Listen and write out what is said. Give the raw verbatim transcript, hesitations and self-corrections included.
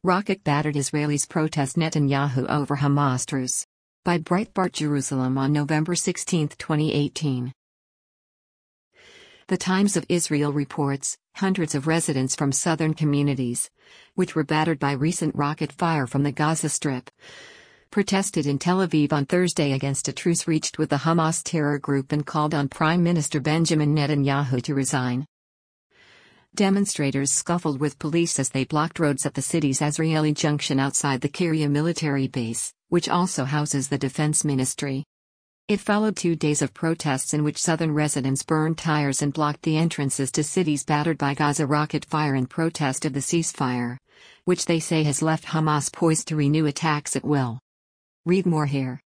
Rocket-battered Israelis protest Netanyahu over Hamas truce. By Breitbart Jerusalem on November sixteen, twenty eighteen. The Times of Israel reports, hundreds of residents from southern communities, which were battered by recent rocket fire from the Gaza Strip, protested in Tel Aviv on Thursday against a truce reached with the Hamas terror group and called on Prime Minister Benjamin Netanyahu to resign. Demonstrators scuffled with police as they blocked roads at the city's Azrieli Junction outside the Kiryat military base, which also houses the defense ministry. It followed two days of protests in which southern residents burned tires and blocked the entrances to cities battered by Gaza rocket fire in protest of the ceasefire, which they say has left Hamas poised to renew attacks at will. Read more here.